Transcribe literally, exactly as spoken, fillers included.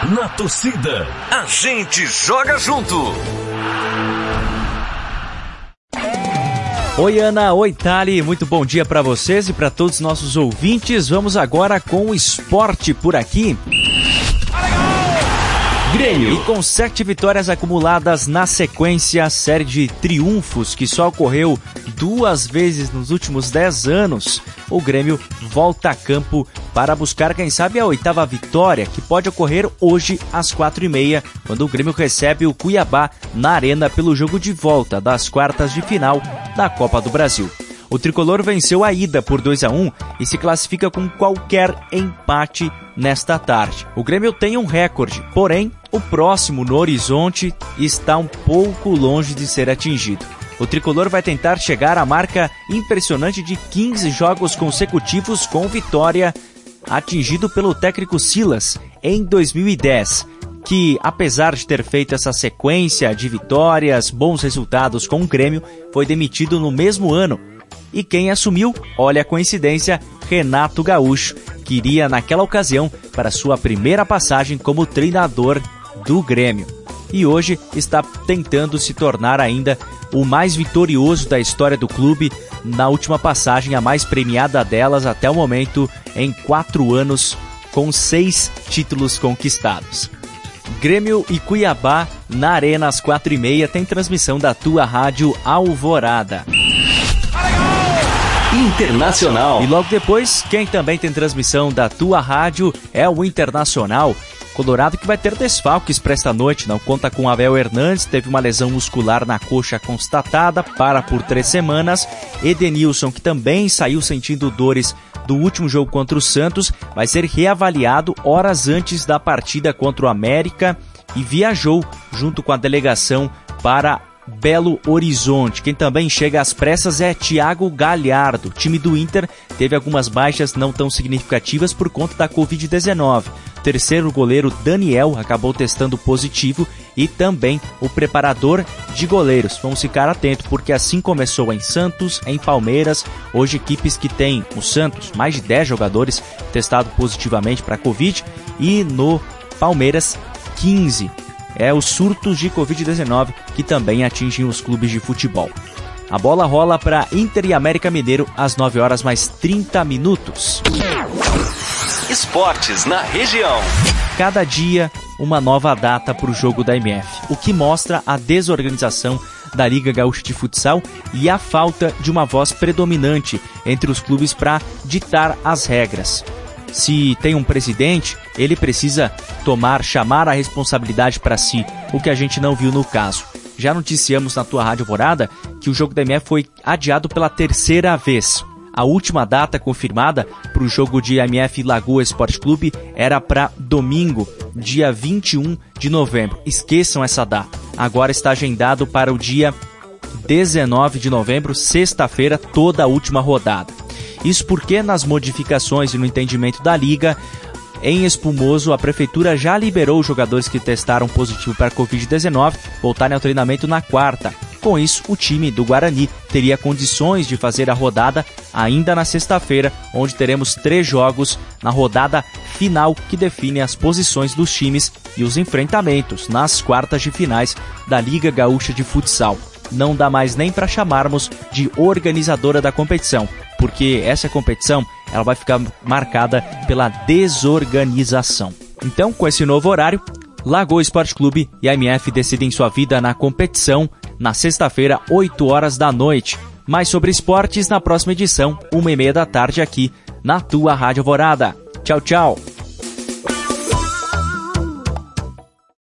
Na torcida, a gente joga junto. Oi Ana, oi Thali, muito bom dia para vocês e para todos os nossos ouvintes. Vamos agora com o esporte por aqui. Grêmio. E com sete vitórias acumuladas na sequência, a série de triunfos que só ocorreu duas vezes nos últimos dez anos, o Grêmio volta a campo para buscar, quem sabe, a oitava vitória, que pode ocorrer hoje às quatro e meia, quando o Grêmio recebe o Cuiabá na Arena pelo jogo de volta das quartas de final da Copa do Brasil. O tricolor venceu a ida por dois a um e se classifica com qualquer empate nesta tarde. O Grêmio tem um recorde, porém, o próximo no horizonte está um pouco longe de ser atingido. O tricolor vai tentar chegar à marca impressionante de quinze jogos consecutivos com vitória, atingido pelo técnico Silas em dois mil e dez. Que, apesar de ter feito essa sequência de vitórias, bons resultados com o Grêmio, foi demitido no mesmo ano. E quem assumiu, olha a coincidência, Renato Gaúcho, que iria naquela ocasião para sua primeira passagem como treinador do Grêmio. E hoje está tentando se tornar ainda o mais vitorioso da história do clube, na última passagem, a mais premiada delas até o momento, em quatro anos, com seis títulos conquistados. Grêmio e Cuiabá na Arena às quatro e meia, tem transmissão da tua rádio Alvorada. Internacional. E logo depois, quem também tem transmissão da tua rádio é o Internacional. Colorado que vai ter desfalques para esta noite, não conta com Abel Hernandes, teve uma lesão muscular na coxa constatada, para por três semanas. Edenilson, que também saiu sentindo dores do último jogo contra o Santos, vai ser reavaliado horas antes da partida contra o América e viajou junto com a delegação para Belo Horizonte. Quem também chega às pressas é Thiago Galhardo. O time do Inter teve algumas baixas não tão significativas por conta da covid dezenove. O terceiro goleiro Daniel acabou testando positivo e também o preparador de goleiros. Vamos ficar atentos porque assim começou em Santos, em Palmeiras, hoje equipes que têm o Santos, mais de dez jogadores testados positivamente para Covid e no Palmeiras, quinze. É os surtos de covid dezenove que também atingem os clubes de futebol. A bola rola para Inter e América Mineiro às nove horas mais trinta minutos. Esportes na região. Cada dia uma nova data para o jogo da M F, o que mostra a desorganização da Liga Gaúcha de Futsal e a falta de uma voz predominante entre os clubes para ditar as regras. Se tem um presidente, ele precisa tomar, chamar a responsabilidade para si, o que a gente não viu no caso. Já noticiamos na tua Rádio Alvorada que o jogo da M F foi adiado pela terceira vez. A última data confirmada para o jogo de M F Lagoa Esporte Clube era para domingo, dia vinte e um de novembro. Esqueçam essa data. Agora está agendado para o dia dezenove de novembro, sexta-feira, toda a última rodada. Isso porque nas modificações e no entendimento da Liga, em Espumoso, a Prefeitura já liberou os jogadores que testaram positivo para covid dezenove voltarem ao treinamento na quarta. Com isso, o time do Guarani teria condições de fazer a rodada ainda na sexta-feira, onde teremos três jogos na rodada final que define as posições dos times e os enfrentamentos nas quartas de finais da Liga Gaúcha de Futsal. Não dá mais nem para chamarmos de organizadora da competição, porque essa competição ela vai ficar marcada pela desorganização. Então, com esse novo horário, Lagoa Esporte Clube e a M F decidem sua vida na competição na sexta-feira, oito horas da noite. Mais sobre esportes na próxima edição, uma e meia da tarde aqui na tua Rádio Alvorada. Tchau, tchau!